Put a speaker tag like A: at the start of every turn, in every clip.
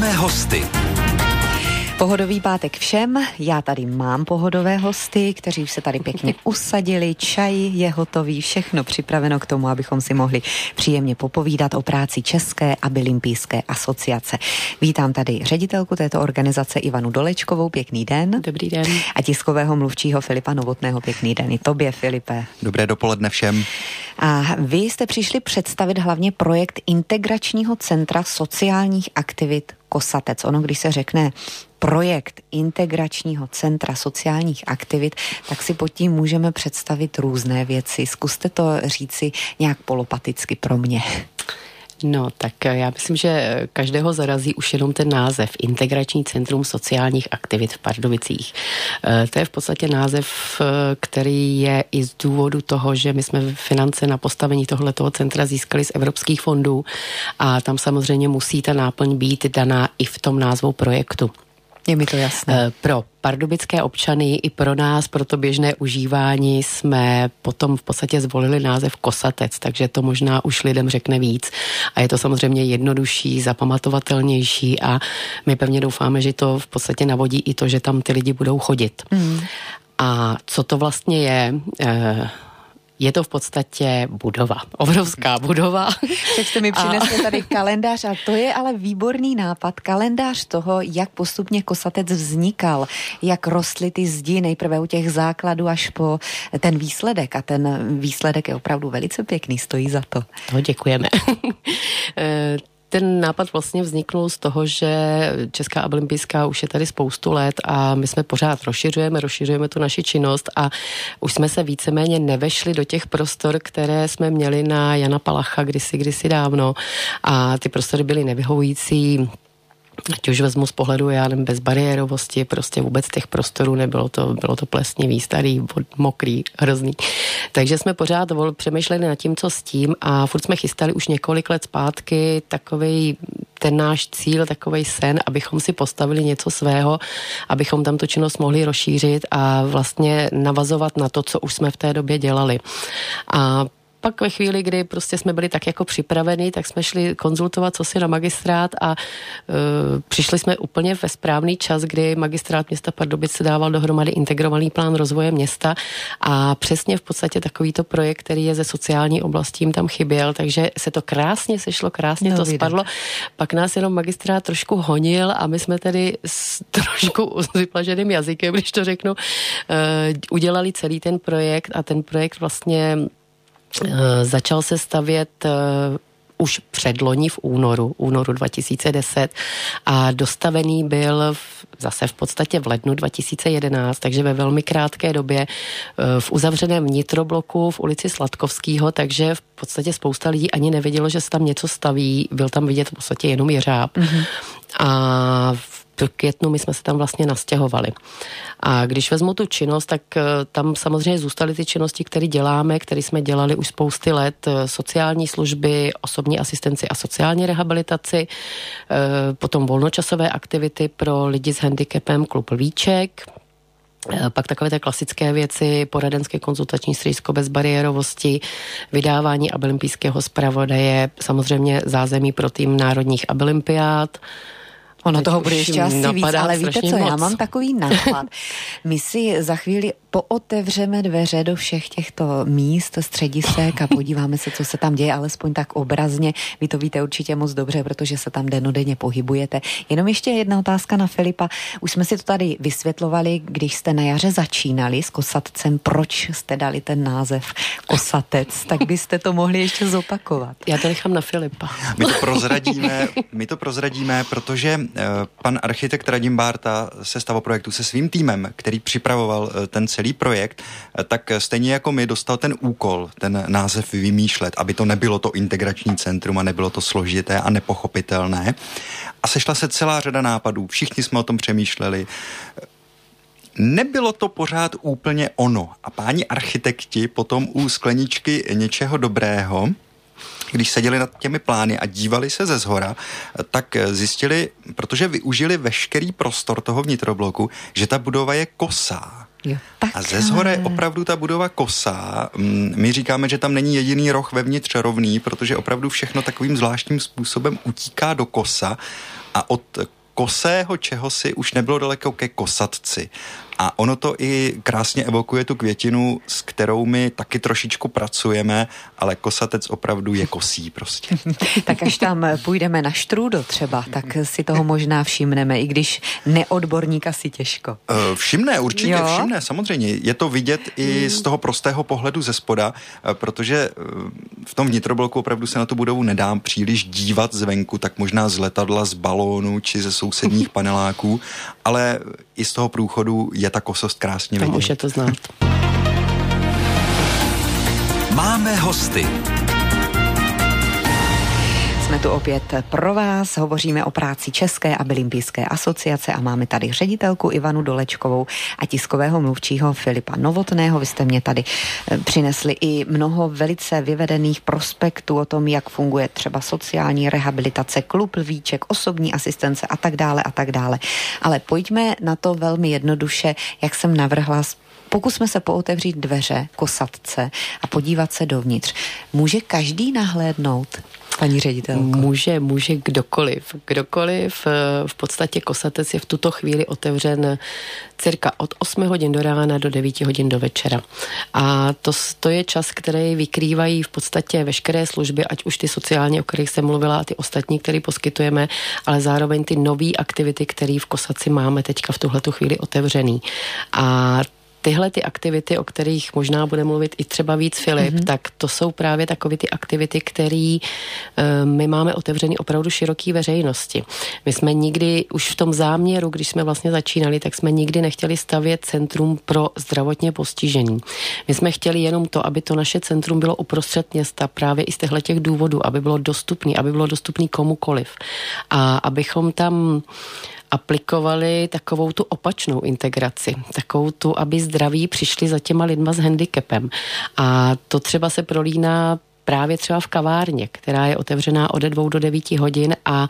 A: Máme hosty.
B: Pohodový pátek všem, já tady mám pohodové hosty, kteří už se tady pěkně usadili, čaj je hotový, všechno připraveno k tomu, abychom si mohli příjemně popovídat o práci České abylimpijské asociace. Vítám tady ředitelku této organizace Ivanu Dolečkovou, pěkný den.
C: Dobrý den.
B: A tiskového mluvčího Filipa Novotného, pěkný den i tobě, Filipe.
D: Dobré dopoledne všem.
B: A vy jste přišli představit hlavně projekt Integračního centra sociálních aktivit Kosatec. Ono, když se řekne projekt Integračního centra sociálních aktivit, tak si pod tím můžeme představit různé věci. Zkuste to říci nějak polopaticky pro mě.
C: No, tak já myslím, že každého zarazí už jenom ten název Integrační centrum sociálních aktivit v Pardubicích. To je v podstatě název, který je i z důvodu toho, že my jsme finance na postavení tohletoho centra získali z evropských fondů a tam samozřejmě musí ta náplň být daná i v tom názvu projektu.
B: Je mi to jasné.
C: Pro pardubické občany i pro nás, pro to běžné užívání jsme potom v podstatě zvolili název Kosatec, takže to možná už lidem řekne víc. A je to samozřejmě jednodušší, zapamatovatelnější a my pevně doufáme, že to v podstatě navodí i to, že tam ty lidi budou chodit. A co to vlastně je? Je to v podstatě budova, obrovská budova.
B: Teď jste mi přinesli tady kalendář a to je ale výborný nápad. Kalendář toho, jak postupně Kosatec vznikal, jak rostly ty zdi nejprve u těch základů až po ten výsledek. A ten výsledek je opravdu velice pěkný, stojí za to.
C: No, děkujeme. Ten nápad vlastně vzniknul z toho, že Česká abylimpijská už je tady spoustu let a my jsme pořád rozšiřujeme tu naši činnost a už jsme se víceméně nevešli do těch prostor, které jsme měli na Jana Palacha kdysi dávno a ty prostory byly nevyhovující. Ať už vezmu z pohledu, já nevím, bezbariérovosti, prostě vůbec těch prostorů nebylo to, bylo to plesnivý, starý, mokrý, hrozný. Takže jsme pořád přemýšleli nad tím, co s tím a furt jsme chystali už několik let zpátky takovej ten náš cíl, takovej sen, abychom si postavili něco svého, abychom tam tu činnost mohli rozšířit a vlastně navazovat na to, co už jsme v té době dělali. A pak ve chvíli, kdy prostě jsme byli tak jako připraveni, tak jsme šli konzultovat co si na magistrát a přišli jsme úplně ve správný čas, kdy magistrát města Pardubice dával dohromady integrovaný plán rozvoje města a přesně v podstatě takovýto projekt, který je ze sociální oblasti, jim tam chyběl, takže se to krásně sešlo, krásně to spadlo. Pak nás jenom magistrát trošku honil a my jsme tedy s trošku vyplaženým jazykem, když to řeknu, udělali celý ten projekt a ten projekt vlastně začal se stavět už předloni v únoru 2010 a dostavený byl zase v podstatě v lednu 2011, takže ve velmi krátké době v uzavřeném vnitrobloku v ulici Sladkovského, takže v podstatě spousta lidí ani nevědělo, že se tam něco staví, byl tam vidět v podstatě jenom jeřáb. A v květnu my jsme se tam vlastně nastěhovali. A když vezmu tu činnost, tak tam samozřejmě zůstaly ty činnosti, které děláme, které jsme dělali už spousty let, sociální služby, osobní asistenci a sociální rehabilitaci, potom volnočasové aktivity pro lidi s handicapem, klub Lvíček, pak takové ty klasické věci, poradenské konzultační středisko bezbariérovosti, vydávání abylimpijského zpravodaje, samozřejmě zázemí pro tým národních abylympiád.
B: Ono toho bude ještě asi víc, ale víte co, já mám takový nápad. My si za chvíli pootevřeme dveře do všech těchto míst, středisek a podíváme se, co se tam děje, alespoň tak obrazně. Vy to víte určitě moc dobře, protože se tam dennodenně pohybujete. Jenom ještě jedna otázka na Filipa. Už jsme si to tady vysvětlovali, když jste na jaře začínali s Kosatcem, proč jste dali ten název Kosatec, tak byste to mohli ještě zopakovat.
C: Já to nechám na Filipa.
D: My to prozradíme, protože pan architekt Radim Bárta se stavoprojektu se svým týmem, který připravoval ten celý projekt, tak stejně jako my dostal ten úkol, ten název vymýšlet, aby to nebylo to integrační centrum a nebylo to složité a nepochopitelné. A sešla se celá řada nápadů, všichni jsme o tom přemýšleli. Nebylo to pořád úplně ono. A páni architekti potom u skleničky něčeho dobrého, když seděli nad těmi plány a dívali se ze zhora, tak zjistili, protože využili veškerý prostor toho vnitrobloku, že ta budova je kosá.
B: Jo,
D: a ze zhora je opravdu ta budova kosá. My říkáme, že tam není jediný roh vevnitř rovný, protože opravdu všechno takovým zvláštním způsobem utíká do kosa a od kosého čehosi už nebylo daleko ke kosatci. A ono to i krásně evokuje tu květinu, s kterou my taky trošičku pracujeme, ale kosatec opravdu je kosí prostě.
B: Tak až tam půjdeme na štrůdl třeba, tak si toho možná všimneme, i když neodborník asi těžko.
D: Všimne, určitě všimne, samozřejmě. Je to vidět i z toho prostého pohledu ze spoda, protože v tom vnitrobloku opravdu se na tu budovu nedá příliš dívat zvenku, tak možná z letadla, z balónu či ze sousedních paneláků, ale i z toho průchodu je ta kosost krásně vidět.
C: Tam už je to znát.
A: Máme hosty.
B: Jsme tu opět pro vás, hovoříme o práci České abylimpijské asociace a máme tady ředitelku Ivanu Dolečkovou a tiskového mluvčího Filipa Novotného. Vy jste mě tady přinesli i mnoho velice vyvedených prospektů o tom, jak funguje třeba sociální rehabilitace, klub Lvíček, osobní asistence a tak dále a tak dále. Ale pojďme na to velmi jednoduše, jak jsem navrhla. Pokusme se pootevřít dveře kosatce a podívat se dovnitř. Může každý nahlédnout, paní ředitelko?
C: Může kdokoliv. Kdokoliv. V podstatě kosatec je v tuto chvíli otevřen cirka od 8 hodin do rána do 9 hodin do večera. A to je čas, který vykrývají v podstatě veškeré služby, ať už ty sociální, o kterých jsem mluvila, a ty ostatní, které poskytujeme, ale zároveň ty nové aktivity, které v Kosatci máme teďka v tuhletu chvíli otevřený. A tyhle ty aktivity, o kterých možná bude mluvit i třeba víc Filip, tak to jsou právě takové ty aktivity, které my máme otevřený opravdu široký veřejnosti. My jsme nikdy, už v tom záměru, když jsme vlastně začínali, tak jsme nikdy nechtěli stavět centrum pro zdravotně postižení. My jsme chtěli jenom to, aby to naše centrum bylo uprostřed města právě i z těchto důvodů, aby bylo dostupný komukoliv. A abychom tam aplikovali takovou tu opačnou integraci, takovou tu, aby zdraví přišli za těma lidma s handicapem. A to třeba se prolíná právě třeba v kavárně, která je otevřená od 2 do 9 hodin a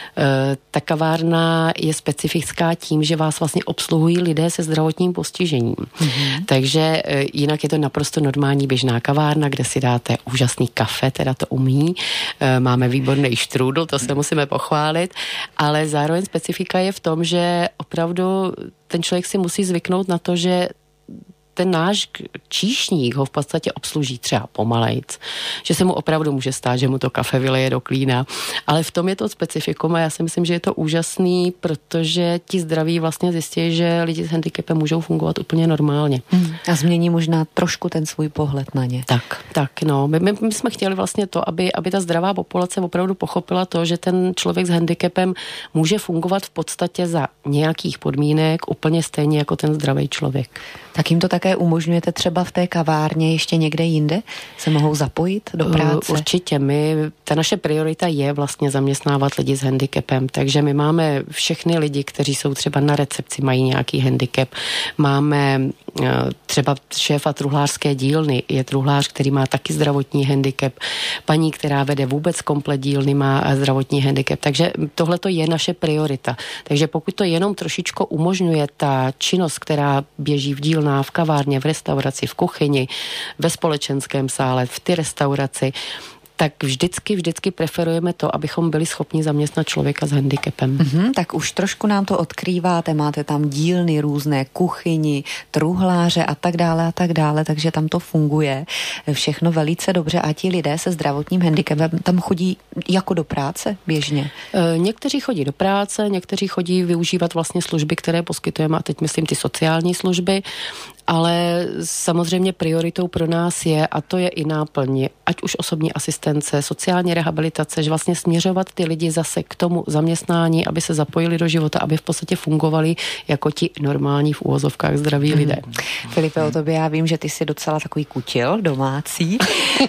C: ta kavárna je specifická tím, že vás vlastně obsluhují lidé se zdravotním postižením. Takže jinak je to naprosto normální běžná kavárna, kde si dáte úžasný kafe, teda to umí. Máme výborný štrůdl, to se musíme pochválit, ale zároveň specifika je v tom, že opravdu ten člověk si musí zvyknout na to, že ten náš číšník ho v podstatě obsluží třeba pomalejc, že se mu opravdu může stát, že mu to kafe vyleje do klína, ale v tom je to specifikum a já si myslím, že je to úžasný, protože ti zdraví vlastně zjistí, že lidi s handicapem můžou fungovat úplně normálně.
B: A změní možná trošku ten svůj pohled na ně.
C: Tak, no. My jsme chtěli vlastně to, aby ta zdravá populace opravdu pochopila to, že ten člověk s handicapem může fungovat v podstatě za nějakých podmínek úplně stejně jako ten zdravý člověk.
B: Tak jim to také umožňujete třeba v té kavárně ještě někde jinde? Se mohou zapojit do práce?
C: Určitě. Ta naše priorita je vlastně zaměstnávat lidi s handicapem, takže my máme všechny lidi, kteří jsou třeba na recepci, mají nějaký handicap. Máme třeba šéfa truhlářské dílny, je truhlář, který má taky zdravotní handicap. Paní, která vede vůbec komplet dílny, má zdravotní handicap. Takže tohle to je naše priorita. Takže pokud to jenom trošičku umožňuje ta činnost, která běží v dílnách, v kavárně, v restauraci, v kuchyni, ve společenském sále, v ty restauraci, tak vždycky preferujeme to, abychom byli schopni zaměstnat člověka s handicapem.
B: Tak už trošku nám to odkrýváte, máte tam dílny různé, kuchyni, truhláře a tak dále, takže tam to funguje všechno velice dobře a ti lidé se zdravotním handicapem tam chodí jako do práce běžně?
C: Někteří chodí do práce, někteří chodí využívat vlastně služby, které poskytujeme, a teď myslím ty sociální služby, ale samozřejmě prioritou pro nás je, a to je i náplň, ať už osobní asistence, sociální rehabilitace, že vlastně směřovat ty lidi zase k tomu zaměstnání, aby se zapojili do života, aby v podstatě fungovali jako ti normální v úvozovkách zdraví lidé.
B: Filipe, o tobě já vím, že ty jsi docela takový kutil domácí.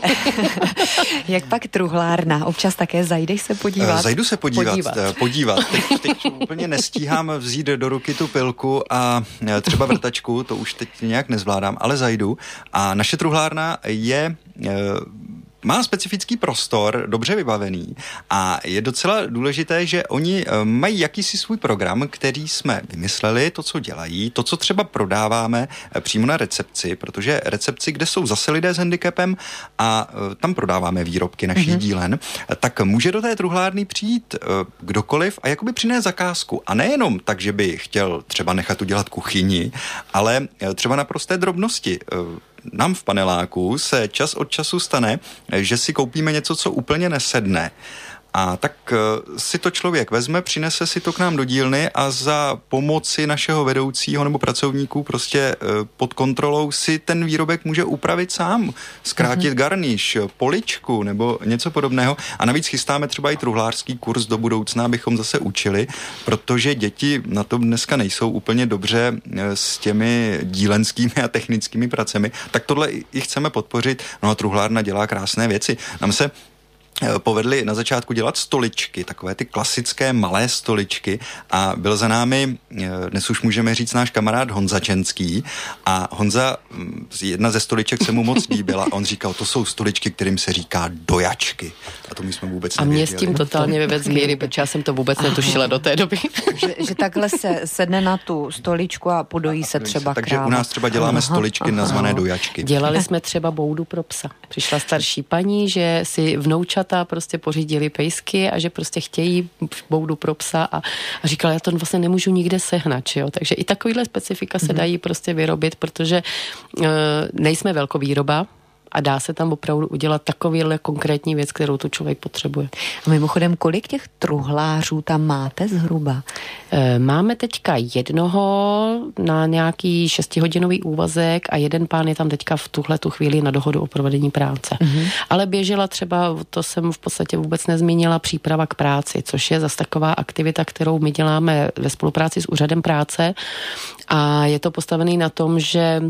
B: Jak pak truhlárna? Občas také zajdeš se podívat?
D: Zajdu se podívat. Teď úplně nestíhám vzít do ruky tu pilku a třeba vrtačku, to už teď nějak nezvládám, ale zajdu. A naše truhlárna je má specifický prostor, dobře vybavený a je docela důležité, že oni mají jakýsi svůj program, který jsme vymysleli, to, co dělají, to, co třeba prodáváme přímo na recepci, protože recepci, kde jsou zase lidé s handicapem a tam prodáváme výrobky našich dílen, tak může do té truhlárny přijít kdokoliv a jakoby přinést zakázku. A nejenom tak, že by chtěl třeba nechat udělat kuchyni, ale třeba na prosté drobnosti. Nám v paneláku se čas od času stane, že si koupíme něco, co úplně nesedne. A tak si to člověk vezme, přinese si to k nám do dílny a za pomoci našeho vedoucího nebo pracovníků prostě pod kontrolou si ten výrobek může upravit sám, zkrátit garniš, poličku nebo něco podobného. A navíc chystáme třeba i truhlářský kurz do budoucna, abychom zase učili, protože děti na tom dneska nejsou úplně dobře s těmi dílenskými a technickými pracemi. Tak tohle i chceme podpořit. No a truhlárna dělá krásné věci. Nám se povedli na začátku dělat stoličky, takové ty klasické malé stoličky a byl za námi, dnes už můžeme říct, náš kamarád Honza Čenský a Honza, jedna ze stoliček se mu moc líbila a on říkal, to jsou stoličky, kterým se říká dojačky. A to my jsme vůbec nevěděli.
C: A mě s tím totálně vyvedl z míry, protože já jsem to vůbec netušila do té doby.
B: že takhle se sedne na tu stoličku a podojí se třeba
D: takže
B: kráva.
D: u nás třeba děláme stoličky nazvané dojačky.
C: Dělali jsme třeba boudu pro psa. Přišla starší paní, že si vnoučata prostě pořídili pejsky a že prostě chtějí boudu pro psa a říkala, já to vlastně nemůžu nikde sehnat, jo? Takže i takovýhle specifika se dají prostě vyrobit, protože nejsme velkovýroba, a dá se tam opravdu udělat takovýhle konkrétní věc, kterou tu člověk potřebuje.
B: A mimochodem, kolik těch truhlářů tam máte zhruba?
C: Máme teďka jednoho na nějaký 6hodinový úvazek a jeden pán je tam teďka v tuhletu chvíli na dohodu o provedení práce. Ale běžela třeba, to jsem v podstatě vůbec nezmínila, příprava k práci, což je zase taková aktivita, kterou my děláme ve spolupráci s úřadem práce a je to postavený na tom, že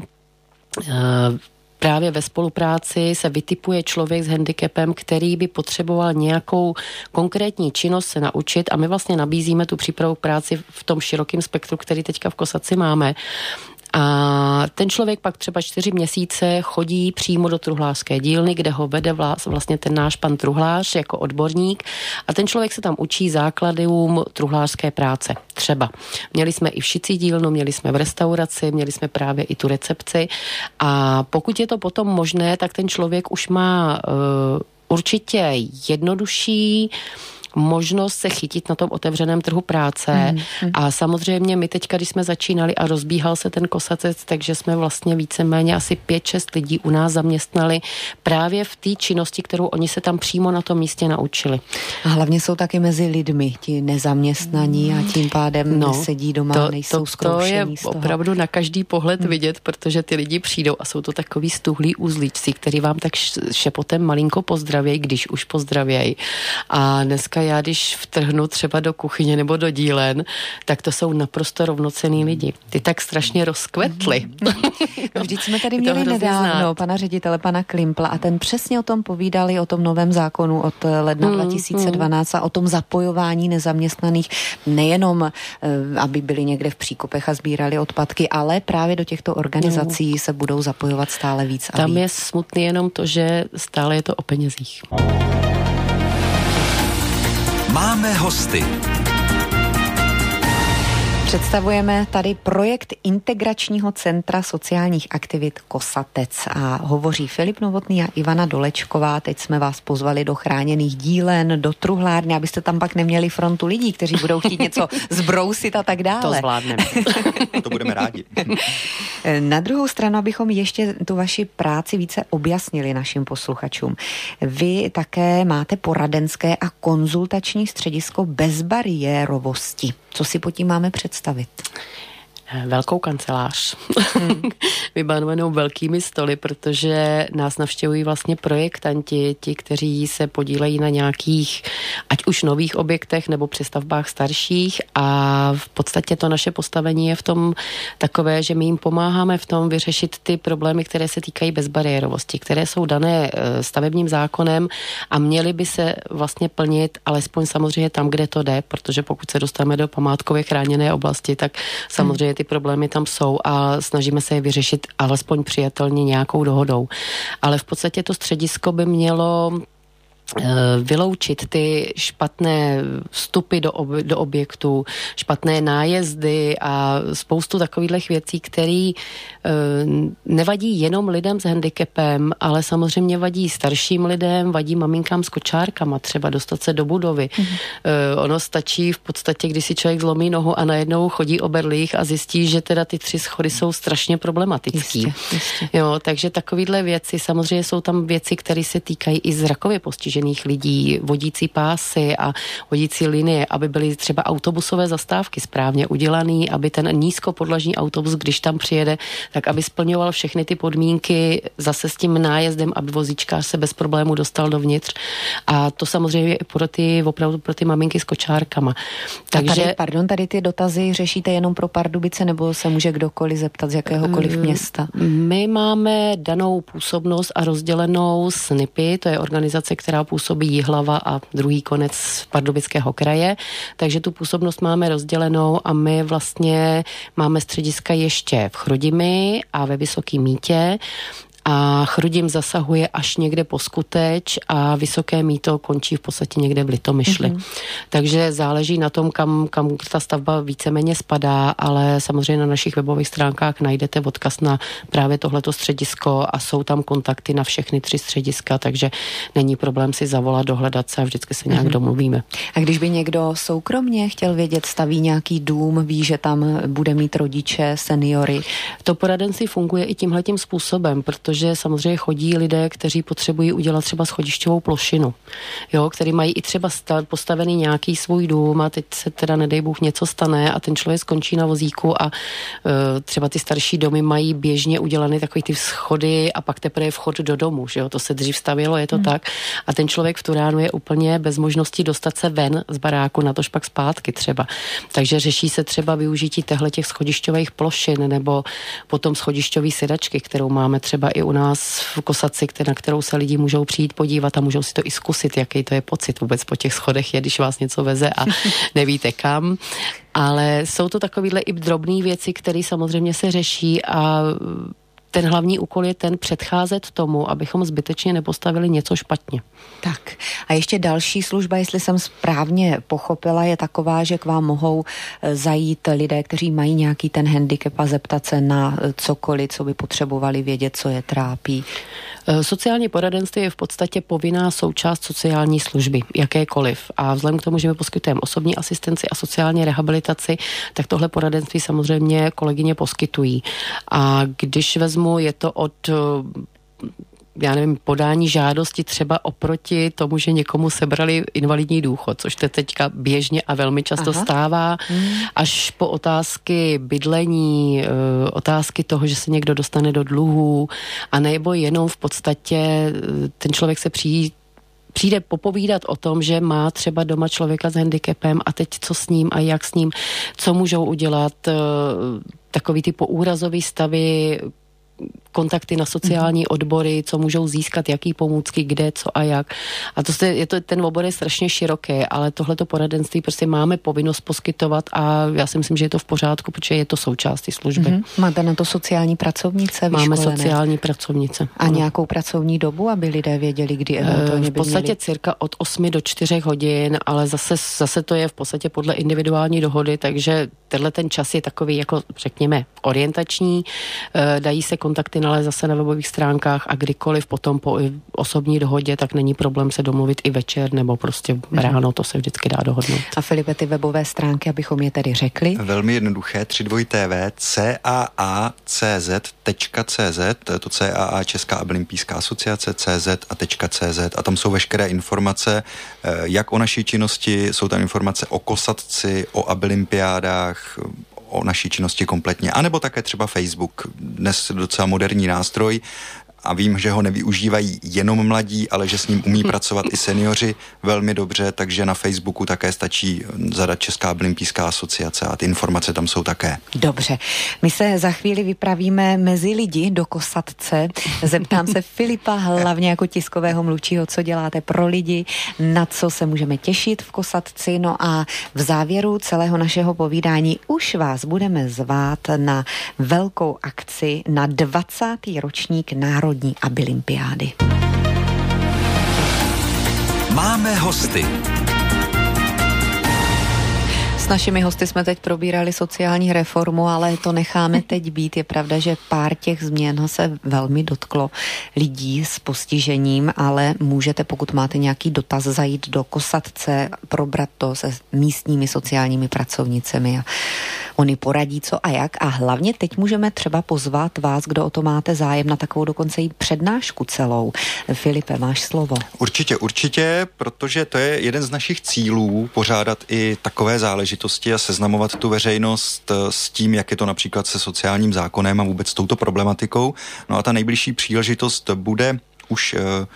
C: právě ve spolupráci se vytipuje člověk s handicapem, který by potřeboval nějakou konkrétní činnost se naučit a my vlastně nabízíme tu přípravu k práci v tom širokém spektru, který teďka v Kosaci máme. A ten člověk pak třeba 4 měsíce chodí přímo do truhlářské dílny, kde ho vede vlastně ten náš pan truhlář jako odborník a ten člověk se tam učí základům truhlářské práce. Třeba. Měli jsme i v šicí dílnu, měli jsme v restauraci, měli jsme právě i tu recepci a pokud je to potom možné, tak ten člověk už má určitě jednodušší možnost se chytit na tom otevřeném trhu práce a samozřejmě my teďka, když jsme začínali a rozbíhal se ten Kosacec, takže jsme vlastně víceméně asi 5-6 lidí u nás zaměstnali právě v té činnosti, kterou oni se tam přímo na tom místě naučili.
B: A hlavně jsou taky mezi lidmi ti nezaměstnaní a tím pádem sedí doma, nejsou zkroušení z toho.
C: To je opravdu na každý pohled vidět, protože ty lidi přijdou a jsou to takový stuhlí uzlíčci, který vám tak šepotem malinko pozdravějí, když už pozdravějí. A dneska já, když vtrhnu třeba do kuchyně nebo do dílen, tak to jsou naprosto rovnocenní lidi. Ty tak strašně rozkvetli.
B: Vždyť jsme tady měli nedávno pana ředitele, pana Klimpla a ten přesně o tom povídali, o tom novém zákonu od ledna 2012 a o tom zapojování nezaměstnaných nejenom, aby byli někde v příkopech a sbírali odpadky, ale právě do těchto organizací se budou zapojovat stále víc a
C: tam
B: víc.
C: Je smutný jenom to, že stále je to o penězích.
A: Máme hosty.
B: Představujeme tady projekt Integračního centra sociálních aktivit Kosatec a hovoří Filip Novotný a Ivana Dolečková. Teď jsme vás pozvali do chráněných dílen, do truhlárny, abyste tam pak neměli frontu lidí, kteří budou chtít něco zbrousit a tak dále.
C: To zvládneme.
D: To budeme rádi.
B: Na druhou stranu, abychom ještě tu vaši práci více objasnili našim posluchačům. Vy také máte poradenské a konzultační středisko bezbariérovosti. Co si pod tím máme představit?
C: Velkou kancelář, vybanovanou velkými stoly, protože nás navštěvují vlastně projektanti, ti, kteří se podílejí na nějakých, ať už nových objektech nebo přestavbách starších a v podstatě to naše postavení je v tom takové, že my jim pomáháme v tom vyřešit ty problémy, které se týkají bezbariérovosti, které jsou dané stavebním zákonem a měly by se vlastně plnit alespoň samozřejmě tam, kde to jde, protože pokud se dostaneme do památkově chráněné oblasti, tak samozřejmě ty problémy tam jsou a snažíme se je vyřešit alespoň přijatelně nějakou dohodou. Ale v podstatě to středisko by mělo vyloučit ty špatné vstupy do objektu, špatné nájezdy a spoustu takových věcí, které nevadí jenom lidem s handicapem, ale samozřejmě vadí starším lidem, vadí maminkám s kočárkama, třeba dostat se do budovy. Ono stačí v podstatě, když si člověk zlomí nohu a najednou chodí o berlích a zjistí, že teda ty 3 schody jsou strašně problematický. Jistě. Jo, takže takovýhle věci, samozřejmě jsou tam věci, které se týkají i zrakově postižených lidí, vodící pásy a vodící linie, aby byly třeba autobusové zastávky správně udělaný, aby ten nízkopodlažní autobus, když tam přijede, tak aby splňoval všechny ty podmínky zase s tím nájezdem, aby vozíčkář se bez problému dostal dovnitř. A to samozřejmě i opravdu pro ty maminky s kočárkama.
B: Takže tady ty dotazy řešíte jenom pro Pardubice, nebo se může kdokoliv zeptat z jakéhokoliv města?
C: My máme danou působnost a rozdělenou SNIPy, to je organizace, která působí Jihlava a druhý konec Pardubického kraje, takže tu působnost máme rozdělenou a my vlastně máme střediska ještě v Chrudimi a ve Vysokém Mýtě. A Chrudim zasahuje až někde po Skuteč a Vysoké Mýto končí v podstatě někde v Litomyšli. Takže záleží na tom, kam ta stavba víceméně spadá, ale samozřejmě na našich webových stránkách najdete odkaz na právě tohleto středisko a jsou tam kontakty na všechny 3 střediska, takže není problém si zavolat, dohledat se a vždycky se nějak domluvíme.
B: A když by někdo soukromně chtěl vědět, staví nějaký dům, ví, že tam bude mít rodiče, seniory?
C: To poradenství funguje i tímhletím způsobem, protože samozřejmě chodí lidé, kteří potřebují udělat třeba schodišťovou plošinu, jo, který mají i třeba postavený nějaký svůj dům a teď se teda nedej Bůh něco stane a ten člověk skončí na vozíku a třeba ty starší domy mají běžně udělané takový ty schody a pak teprve vchod do domu, že jo, to se dřív stavělo, je to tak a ten člověk v tu ránu je úplně bez možnosti dostat se ven z baráku, natož pak zpátky třeba. Takže řeší se třeba využití těch schodišťových plošin nebo potom schodišťový sedačky, kterou máme třeba i u nás v Kosaci, na kterou se lidi můžou přijít podívat a můžou si to i zkusit, jaký to je pocit vůbec po těch schodech je, když vás něco veze a nevíte kam. Ale jsou to takovýhle i drobné věci, které samozřejmě se řeší a ten hlavní úkol je ten předcházet tomu, abychom zbytečně nepostavili něco špatně.
B: Tak a ještě další služba, jestli jsem správně pochopila, je taková, že k vám mohou zajít lidé, kteří mají nějaký ten handicap a zeptat se na cokoliv, co by potřebovali vědět, co je trápí.
C: Sociální poradenství je v podstatě povinná součást sociální služby, jakékoliv. A vzhledem k tomu, že my poskytujeme osobní asistenci a sociální rehabilitaci, tak tohle poradenství samozřejmě kolegyně poskytují. A když vezmu, je to od podání žádosti třeba oproti tomu, že někomu sebrali invalidní důchod, což to teďka běžně a velmi často stává, až po otázky bydlení, otázky toho, že se někdo dostane do dluhů, a nebo jenom v podstatě ten člověk se přijde popovídat o tom, že má třeba doma člověka s handicapem a teď co s ním a jak s ním, co můžou udělat, takový ty poúrazový stavy, kontakty na sociální odbory, co můžou získat, jaký pomůcky, kde, co a jak. A ten obor je strašně široký, ale tohleto poradenství prostě máme povinnost poskytovat a já si myslím, že je to v pořádku, protože je to součástí služby.
B: Máte na to sociální pracovnice vyškolené?
C: Máme sociální pracovnice.
B: A nějakou pracovní dobu, aby lidé věděli, kdy eventuálně
C: v podstatě cirka od 8 do 4 hodin, ale zase to je v podstatě podle individuální dohody, takže tenhle ten čas je takový, jako řekněme, orientační. Dají se kontakty nalézt zase na webových stránkách a kdykoliv potom po osobní dohodě, tak není problém se domluvit i večer nebo prostě ráno, to se vždycky dá dohodnout.
B: A Filipe, ty webové stránky, abychom je tedy řekli?
D: Velmi jednoduché, 3tv.caa.cz.cz, to CAA Česká olympijská asociace CZ a .cz a tam jsou veškeré informace, jak o naší činnosti, jsou tam informace o Kosatci, o abylympiádách, o naší činnosti kompletně, anebo také třeba Facebook, dnes docela moderní nástroj, a vím, že ho nevyužívají jenom mladí, ale že s ním umí pracovat i seniori velmi dobře, takže na Facebooku také stačí zadat Česká olympijská asociace a ty informace tam jsou také.
B: Dobře, my se za chvíli vypravíme mezi lidi do Kosatce. Zeptám se Filipa, hlavně jako tiskového mluvčího, co děláte pro lidi, na co se můžeme těšit v Kosatci. No a v závěru celého našeho povídání už vás budeme zvát na velkou akci na 20. ročník Národní abylympiády.
A: Máme hosty.
B: S našimi hosty jsme teď probírali sociální reformu, ale to necháme teď být. Je pravda, že pár těch změn se velmi dotklo lidí s postižením, ale můžete, pokud máte nějaký dotaz, zajít do Kosatce, probrat to se místními sociálními pracovnicemi a oni poradí co a jak. A hlavně teď můžeme třeba pozvat vás, kdo o to máte zájem, na takovou dokonce i přednášku celou. Filipe, máš slovo.
D: Určitě, protože to je jeden z našich cílů, pořádat i takové záležitosti a seznamovat tu veřejnost s tím, jak je to například se sociálním zákonem a vůbec s touto problematikou. No a ta nejbližší příležitost bude už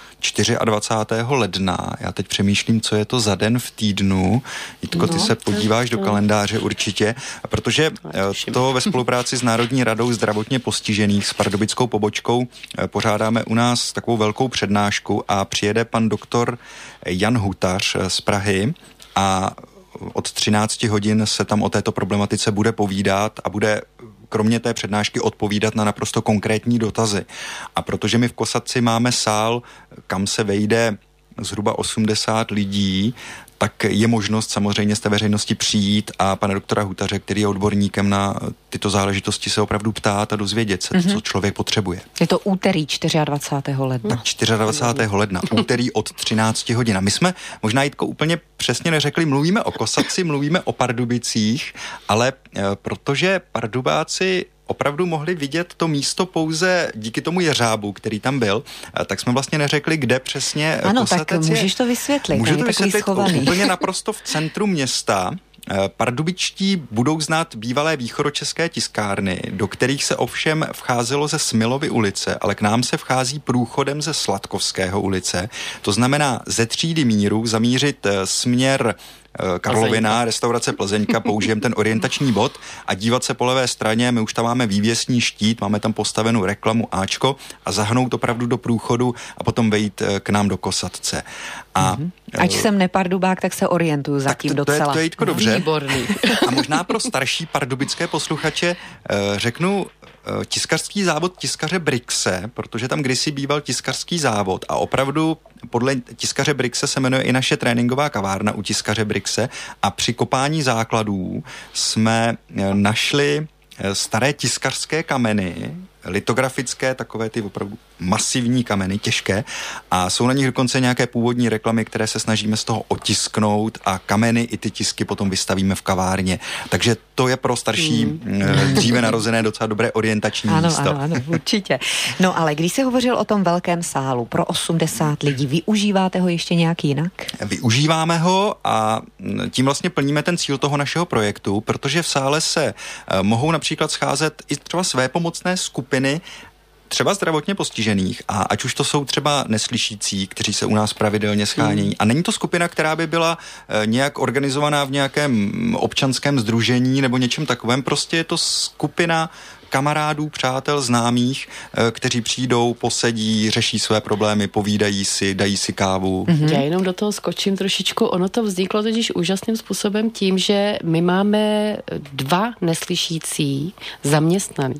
D: 24. ledna. Já teď přemýšlím, co je to za den v týdnu. Jitko, ty se podíváš do kalendáře určitě, protože to ve spolupráci s Národní radou zdravotně postižených s pardubickou pobočkou pořádáme u nás takovou velkou přednášku a přijede pan doktor Jan Hutař z Prahy a od 13 hodin se tam o této problematice bude povídat a bude kromě té přednášky odpovídat na naprosto konkrétní dotazy. A protože my v Kosatci máme sál, kam se vejde zhruba 80 lidí, tak je možnost samozřejmě z té veřejnosti přijít a pana doktora Hutaře, který je odborníkem na tyto záležitosti, se opravdu ptát a dozvědět se, co člověk potřebuje.
B: Je to úterý 24. ledna.
D: Tak 24. ledna, úterý od 13 hodin. A my jsme možná, Jitko, úplně přesně neřekli, mluvíme o Kosatci, mluvíme o Pardubicích, ale protože Pardubáci opravdu mohli vidět to místo pouze díky tomu jeřábu, který tam byl, tak jsme vlastně neřekli, kde přesně Kosatec
B: tak můžeš to vysvětlit.
D: Můžu to vysvětlit úplně naprosto v centru města. Pardubičtí budou znát bývalé východočeské tiskárny, do kterých se ovšem vcházelo ze Smilovy ulice, ale k nám se vchází průchodem ze Sladkovského ulice. To znamená ze třídy Míru zamířit směr Karlovina, restaurace Plzeňka, použijeme ten orientační bod a dívat se po levé straně, my už tam máme vývěsní štít, máme tam postavenou reklamu Ačko a zahnout opravdu do průchodu a potom vejít k nám do Kosatce. A
B: ať jsem nepardubák, tak se orientuju zatím docela.
D: To je Jitko dobře.
C: Výborný.
D: A možná pro starší pardubické posluchače řeknu tiskařský závod tiskaře Brixe, protože tam kdysi býval tiskařský závod a opravdu podle tiskaře Brixe se jmenuje i naše tréninková kavárna u tiskaře Brixe a při kopání základů jsme našli staré tiskařské kameny, litografické, takové ty opravdu masivní kameny, těžké, a jsou na nich dokonce nějaké původní reklamy, které se snažíme z toho otisknout a kameny i ty tisky potom vystavíme v kavárně. Takže to je pro starší dříve narozené docela dobré orientační místo.
B: Ano, určitě. No ale když se hovořil o tom velkém sálu pro 80 lidí, využíváte ho ještě nějak jinak?
D: Využíváme ho a tím vlastně plníme ten cíl toho našeho projektu, protože v sále se mohou například scházet i třeba své pomocné skupiny, třeba zdravotně postižených, a ať už to jsou třeba neslyšící, kteří se u nás pravidelně schánějí. A není to skupina, která by byla nějak organizovaná v nějakém občanském sdružení nebo něčem takovém, prostě je to skupina kamarádů, přátel, známých, kteří přijdou, posedí, řeší své problémy, povídají si, dají si kávu.
C: Já jenom do toho skočím trošičku. Ono to vzniklo totiž úžasným způsobem tím, že my máme 2 neslyšící zaměstnaný.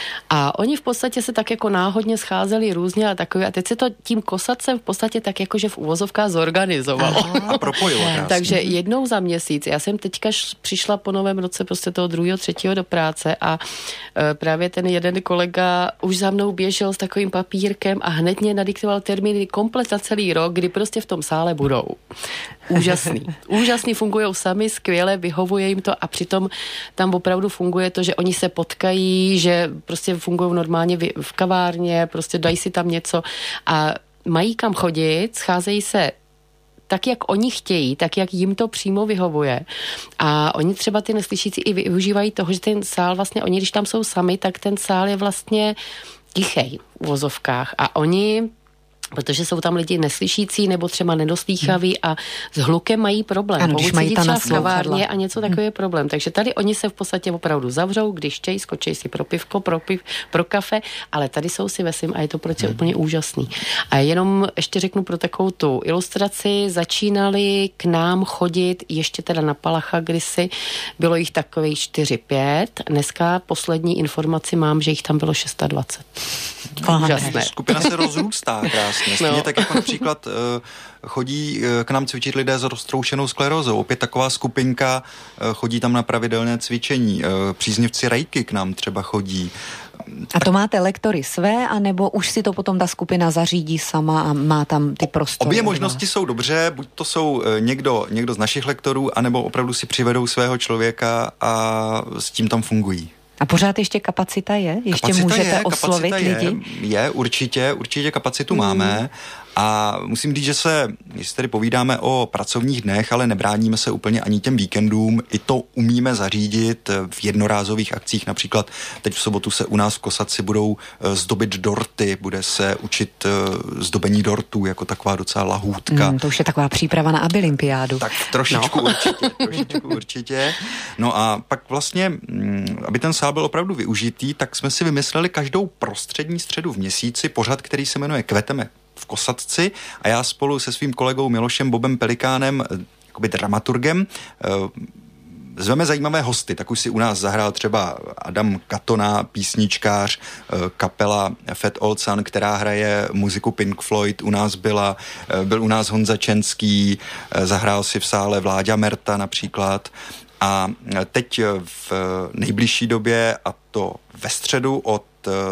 C: A oni v podstatě se tak jako náhodně scházeli různě a takové. A teď se to tím Kosatcem v podstatě tak jakože v uvozovkách zorganizovalo.
D: A propojilo krásně.
C: Takže jednou za měsíc. Já jsem teďka přišla po novém roce prostě toho 2., 3. do práce a právě ten jeden kolega už za mnou běžel s takovým papírkem a hned mě nadiktoval termíny komplet za celý rok, kdy prostě v tom sále budou. Úžasný, fungujou sami, skvěle, vyhovuje jim to a přitom tam opravdu funguje to, že oni se potkají, že prostě fungují normálně v kavárně, prostě dají si tam něco a mají kam chodit, scházejí se tak, jak oni chtějí, tak, jak jim to přímo vyhovuje. A oni třeba ty neslyšící i využívají toho, že ten sál vlastně, oni když tam jsou sami, tak ten sál je vlastně tichej v vozovkách a oni, protože jsou tam lidi neslyšící nebo třeba nedoslýchaví a s hlukem mají problém.
B: Ano, když mají ta
C: v kavárně a něco takový je problém. Takže tady oni se v podstatě opravdu zavřou, když chtějí, skočí si pro pivko, pro kafe, ale tady jsou si vesím a je to prostě úplně úžasný. A jenom ještě řeknu pro takovou tu ilustraci, začínali k nám chodit ještě teda na Palacha kdysi, bylo jich takových 4-5, dneska poslední informaci mám, že jich tam bylo 620. Úžasné.
D: Skupina se rozrůstá krásně. Stejně tak jako například chodí k nám cvičit lidé s roztroušenou sklerózou. Opět taková skupinka, chodí tam na pravidelné cvičení. Příznivci rejky k nám třeba chodí.
B: A to máte lektory své, anebo už si to potom ta skupina zařídí sama a má tam ty prostory?
D: Obě možnosti jsou dobře, buď to jsou někdo z našich lektorů, anebo opravdu si přivedou svého člověka a s tím tam fungují.
B: A pořád ještě kapacita je? Ještě můžete oslovit lidi?
D: Je, určitě kapacitu máme. A musím říct, že jestli tady povídáme o pracovních dnech, ale nebráníme se úplně ani těm víkendům, i to umíme zařídit v jednorázových akcích. Například teď v sobotu se u nás v Kosatci budou zdobit dorty, bude se učit zdobení dortů, jako taková docela lahůdka.
B: To už je taková příprava na Abylympiádu.
D: Tak trošičku určitě. No a pak vlastně, aby ten sál byl opravdu využitý, tak jsme si vymysleli každou prostřední středu v měsíci pořad, který se jmenuje Kveteme v Kosatci a já spolu se svým kolegou Milošem Bobem Pelikánem, jakoby dramaturgem, zveme zajímavé hosty. Tak už si u nás zahrál třeba Adam Katona, písničkář, kapela Fat Old Sun, která hraje muziku Pink Floyd. Byl u nás Honza Čenský, zahrál si v sále Vláďa Merta například. A teď v nejbližší době, a to ve středu od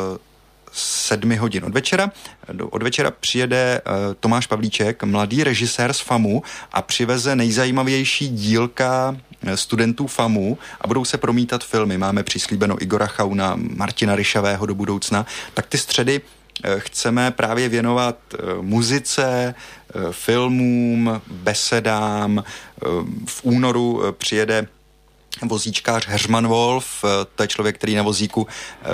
D: 7 hodin od večera přijede Tomáš Pavlíček, mladý režisér z FAMu a přiveze nejzajímavější dílka studentů FAMu a budou se promítat filmy. Máme přislíbeno Igora Chauna, Martina Ryšavého do budoucna. Tak ty středy chceme právě věnovat muzice, filmům, besedám. V únoru přijede vozíčkář Heřman Wolf, to je člověk, který na vozíku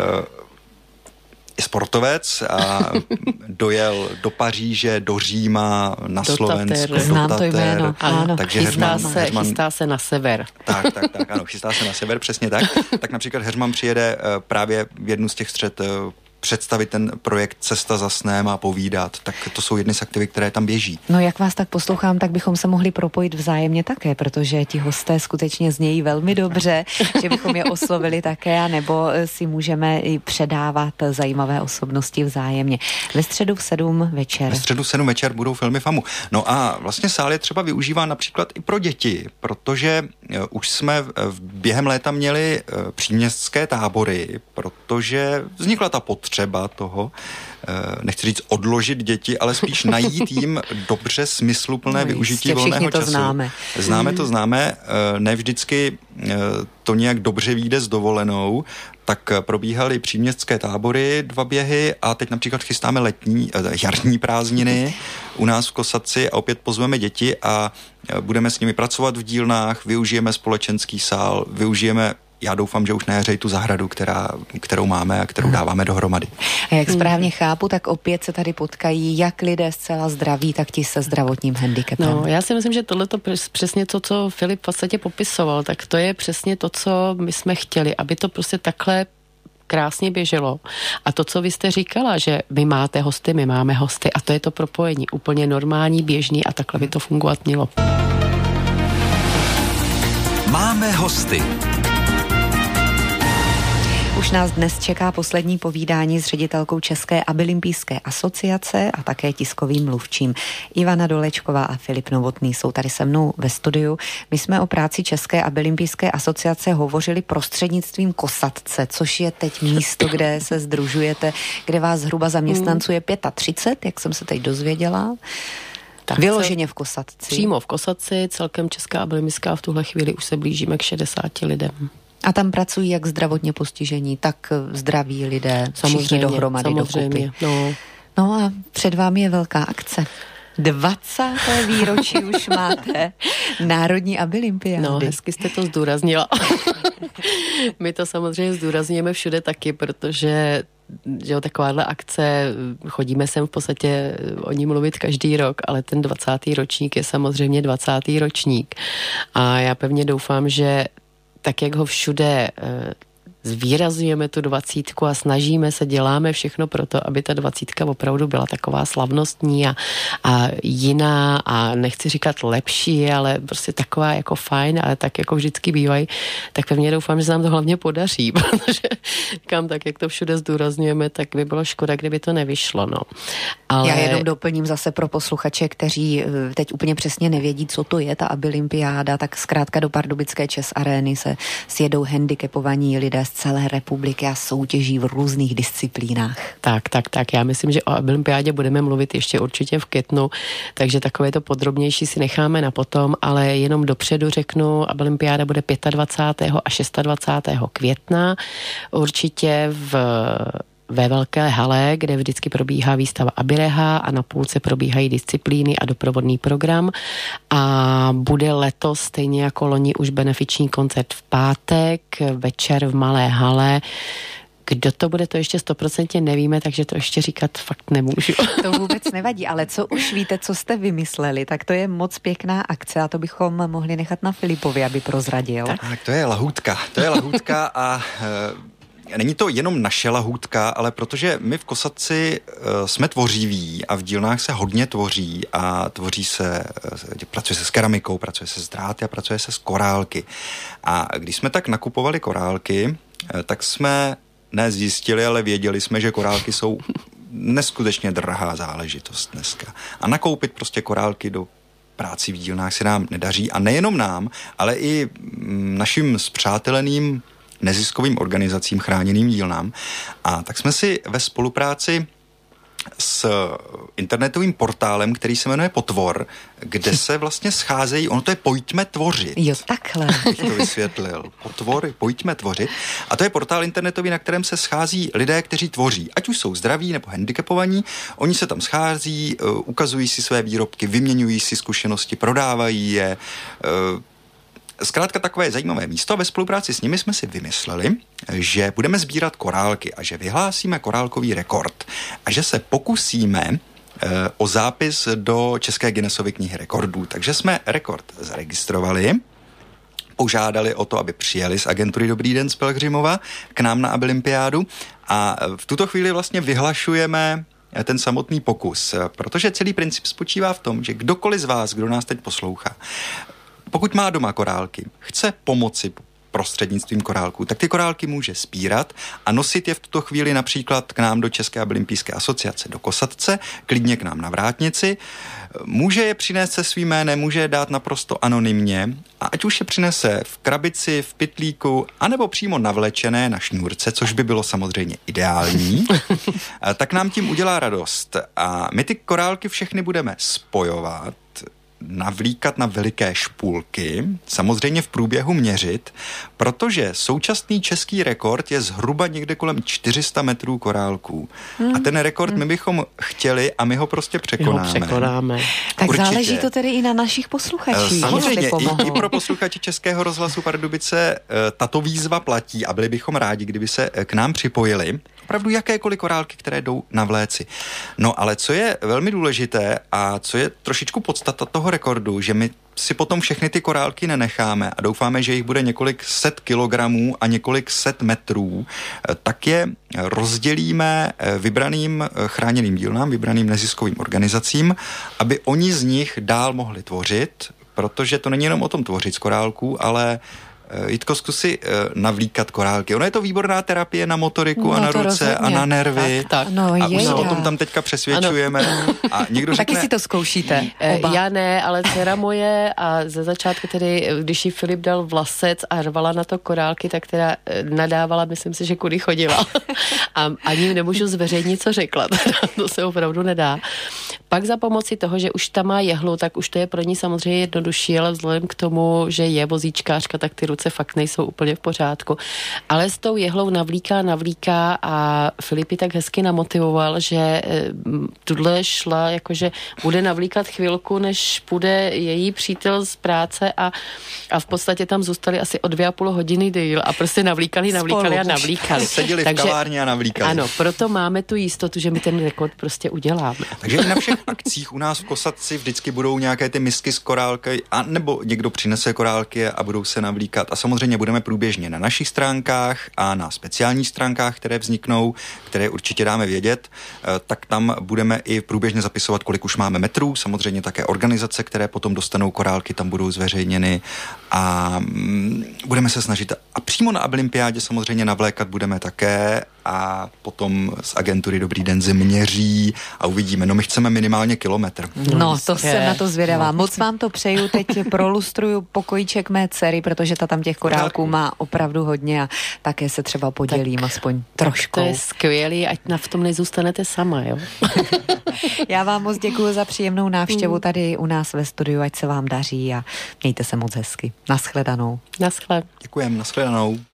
D: je sportovec a dojel do Paříže, do Říma, na Slovensko.
B: Znám to jméno. Ano.
D: Takže
C: chystá se na sever.
D: Tak, ano, chystá se na sever, přesně tak. Tak například Heřman přijede právě v jednu z těch střed představit ten projekt Cesta za snem a povídat. Tak to jsou jedny z aktivit, které tam běží.
B: No jak vás tak poslouchám, tak bychom se mohli propojit vzájemně také, protože ti hosté skutečně znějí velmi dobře, že bychom je oslovili také, anebo si můžeme i předávat zajímavé osobnosti vzájemně. Ve středu v 7 večer.
D: Ve středu v 7 večer budou filmy FAMu. No a vlastně sál je třeba využívá například i pro děti, protože už jsme během léta měli příměstské tábory, protože vznikla ta potřeba toho, nechci říct odložit děti, ale spíš najít jim dobře smysluplné využití volného času. Známe, ne vždycky to nějak dobře vyjde s dovolenou, tak probíhaly příměstské tábory 2 běhy a teď například chystáme jarní prázdniny u nás v Kosatci a opět pozveme děti a budeme s nimi pracovat v dílnách, využijeme společenský sál, já doufám, že už nejeřej tu zahradu, kterou máme a kterou dáváme dohromady.
B: A jak správně chápu, tak opět se tady potkají jak lidé zcela zdraví, tak ti se zdravotním handicapem.
C: No, já si myslím, že tohle to přesně to, co Filip v podstatě popisoval, tak to je přesně to, co my jsme chtěli, aby to prostě takhle krásně běželo. A to, co vy jste říkala, že vy máte hosty, my máme hosty a to je to propojení úplně normální, běžný a takhle by to fungovat mělo.
A: Máme hosty.
B: Už nás dnes čeká poslední povídání s ředitelkou České abylympijské asociace a také tiskovým mluvčím. Ivana Dolečková a Filip Novotný jsou tady se mnou ve studiu. My jsme o práci České abylympijské asociace hovořili prostřednictvím Kosatce, což je teď místo, kde se sdružujete, kde vás zhruba zaměstnanců je 35, jak jsem se teď dozvěděla. Tak vyloženě v Kosatci.
C: Přímo v Kosatci, celkem Česká abylympijská v tuhle chvíli už se blížíme k 60 lidem.
B: A tam pracují jak zdravotně postižení, tak zdraví lidé, všichni dohromady dokupy. No a před vámi je velká akce. 20. výročí už máte Národní abylympiády.
C: No, hezky jste to zdůraznila. My to samozřejmě zdůrazňujeme všude taky, protože že jo, takováhle akce, chodíme sem v podstatě o ní mluvit každý rok, ale ten 20. ročník je samozřejmě 20. ročník. A já pevně doufám, že tak, jak ho všude zvýrazujeme tu 20 a snažíme se, děláme všechno pro to, aby ta 20 opravdu byla taková slavnostní a jiná a nechci říkat lepší, ale prostě taková jako fajn, ale tak jako vždycky bývají, tak pevně doufám, že se nám to hlavně podaří, protože kam tak, jak to všude zdůrazňujeme, tak by bylo škoda, kdyby to nevyšlo, no. Ale...
B: Já jenom doplním zase pro posluchače, kteří teď úplně přesně nevědí, co to je ta Abylympiáda, tak zkrátka do Pardubické Chess Arény se sjedou handicapovaní lidé z celé republiky a soutěží v různých disciplínách.
C: Tak. Já myslím, že o Abylympiádě budeme mluvit ještě určitě v květnu, takže takové to podrobnější si necháme na potom, ale jenom dopředu řeknu, Abylympiáda bude 25. a 26. května. Určitě ve velké hale, kde vždycky probíhá výstava Abireha a na půlce probíhají disciplíny a doprovodný program a bude letos stejně jako loni už benefiční koncert v pátek, večer v malé hale. Kdo to bude, to ještě 100% nevíme, takže to ještě říkat fakt nemůžu.
B: To vůbec nevadí, ale co už víte, co jste vymysleli, tak to je moc pěkná akce a to bychom mohli nechat na Filipovi, aby prozradil.
D: Tak to je lahůdka a není to jenom naše lahůdka, ale protože my v Kosatci jsme tvořiví a v dílnách se hodně tvoří a pracuje se s keramikou, pracuje se s dráty a pracuje se s korálky. A když jsme tak nakupovali korálky, tak jsme nezjistili, ale věděli jsme, že korálky jsou neskutečně drahá záležitost dneska. A nakoupit prostě korálky do práci v dílnách se nám nedaří a nejenom nám, ale i našim spřáteleným neziskovým organizacím, chráněným dílnám. A tak jsme si ve spolupráci s internetovým portálem, který se jmenuje Potvor, kde se vlastně scházejí, ono to je Pojďme tvořit.
B: Jo, takhle.
D: Bych to vysvětlil. Potvor, Pojďme tvořit. A to je portál internetový, na kterém se schází lidé, kteří tvoří. Ať už jsou zdraví nebo handicapovaní, oni se tam schází, ukazují si své výrobky, vyměňují si zkušenosti, prodávají je. Zkrátka takové zajímavé místo a ve spolupráci s nimi jsme si vymysleli, že budeme sbírat korálky a že vyhlásíme korálkový rekord a že se pokusíme o zápis do České Guinnessovy knihy rekordů. Takže jsme rekord zaregistrovali, požádali o to, aby přijeli z agentury Dobrý den z Pelhřimova k nám na Abylympiádu a v tuto chvíli vlastně vyhlašujeme ten samotný pokus, protože celý princip spočívá v tom, že kdokoliv z vás, kdo nás teď poslouchá, pokud má doma korálky, chce pomoci prostřednictvím korálků, tak ty korálky může sbírat a nosit je v tuto chvíli například k nám do České abylympijské asociace do Kosatce, klidně k nám na Vrátnici. Může je přinést se svým jménem, může je dát naprosto anonymně a ať už je přinese v krabici, v pytlíku, anebo přímo navlečené na šňůrce, což by bylo samozřejmě ideální, tak nám tím udělá radost. A my ty korálky všechny budeme spojovat, navlíkat na veliké špulky, samozřejmě v průběhu měřit, protože současný český rekord je zhruba někde kolem 400 metrů korálků. A ten rekord my bychom chtěli a my ho prostě překonáme.
B: Tak určitě. Záleží to tedy i na našich posluchačích.
D: Samozřejmě, i pro posluchači Českého rozhlasu Pardubice tato výzva platí a byli bychom rádi, kdyby se k nám připojili. Opravdu jakékoliv korálky, které jdou na vléci. No ale co je velmi důležité a co je trošičku podstata toho rekordu, že my si potom všechny ty korálky nenecháme a doufáme, že jich bude několik set kilogramů a několik set metrů, tak je rozdělíme vybraným chráněným dílnám, vybraným neziskovým organizacím, aby oni z nich dál mohli tvořit, protože to není jenom o tom tvořit z korálků, ale Jitko, zkusí navlíkat korálky. Ono je to výborná terapie na motoriku a na ruce rozhodně. A na nervy.
C: Tak.
B: No,
D: a už se o tom tam teďka přesvědčujeme. Ano. A někdo řekne...
B: Taky si to zkoušíte.
C: Já ne, ale dcera moje a ze začátku tedy, když jí Filip dal vlasec a rvala na to korálky, tak teda nadávala, myslím si, že kudy chodila. A ani nemůžu zveřejnit, co řekla. To se opravdu nedá. pak za pomoci toho, že už tam má jehlu, tak už to je pro ní samozřejmě jednodušší, ale vzhledem k tomu, že je vozíčkářka, tak ty ruce fakt nejsou úplně v pořádku. Ale s tou jehlou navlíká a Filip ji tak hezky namotivoval, že tuhle šla, jakože bude navlíkat chvilku, než půjde její přítel z práce a v podstatě tam zůstali asi o 2,5 hodiny díl a prostě navlíkali.
D: Seděli v kavárně a navlíkali.
C: Ano, proto máme tu jistotu, že my ten rekord prostě uděláme.
D: Takže i na všech akcích u nás v Kosatci vždycky budou nějaké ty misky s korálky, a nebo někdo přinese korálky a budou se navlíkat. A samozřejmě budeme průběžně na našich stránkách a na speciálních stránkách, které vzniknou, které určitě dáme vědět, tak tam budeme i průběžně zapisovat, kolik už máme metrů. Samozřejmě také organizace, které potom dostanou korálky, tam budou zveřejněny a budeme se snažit. A přímo na Abylympiádě samozřejmě navlékat budeme také a potom z agentury Dobrý den změří a uvidíme. No my chceme minimálně kilometr.
B: No, to jsem na to zvědavá. Moc vám to přeju, teď prolustruju pokojíček mé dcery, protože ta tam těch korálků má opravdu hodně a také se třeba podělím aspoň trošku.
C: To je skvělý, ať v tom nezůstanete sama, jo?
B: Já vám moc děkuji za příjemnou návštěvu tady u nás ve studiu, ať se vám daří a mějte se moc hezky. Naschledanou.
C: Naschle.
D: Děkujem, naschledanou.